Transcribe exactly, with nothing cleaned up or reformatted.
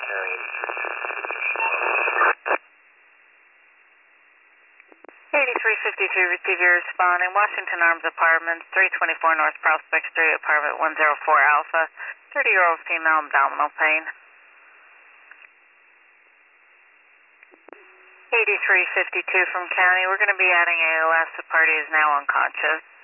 eighty-three fifty-three, receive your responding. Washington Arms Apartments, three twenty-four North Prospect Street, apartment one oh four Alpha, thirty-year-old female, abdominal pain. eighty-three fifty-two from County, we're going to be adding A L S. The party is now unconscious.